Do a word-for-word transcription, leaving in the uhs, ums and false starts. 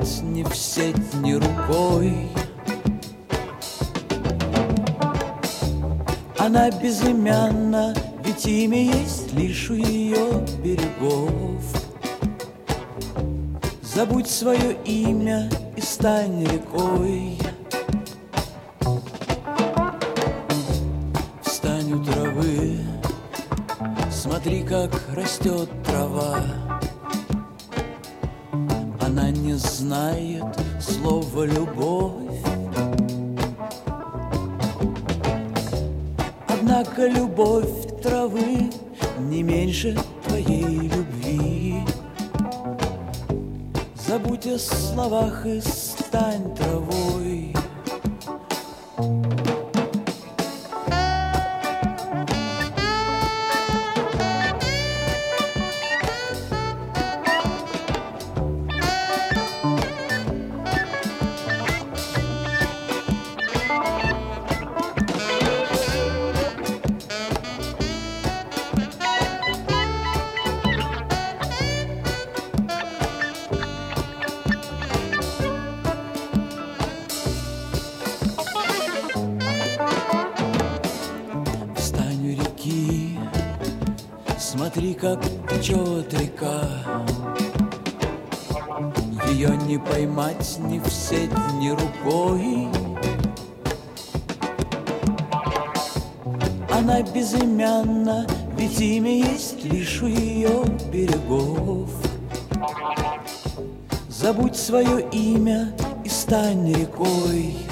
поймать ни в сеть, ни рукой. Она безымянна, ведь имя есть лишь у ее берегов. Забудь свое имя и стань рекой. Встань у травы, смотри, как растет трава. Она не знает слова «любовь». Однако любовь травы не меньше твоей любви. Забудь о словах и стань травой. Смотри, как течет река. Ее не поймать ни в сеть, ни рукой. Она безымянна, ведь имя есть лишь у ее берегов. Забудь свое имя и стань рекой.